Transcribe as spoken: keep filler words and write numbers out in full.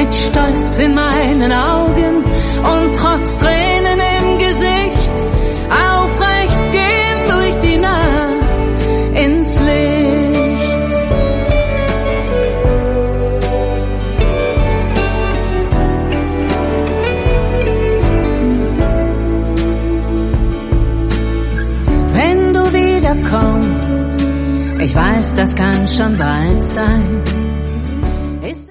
mit Stolz in meinen Augen und trotz Tränen im Gesicht, aufrecht gehen durch die Nacht ins Licht. Wenn du wiederkommst, ich weiß, das kann schon bald sein,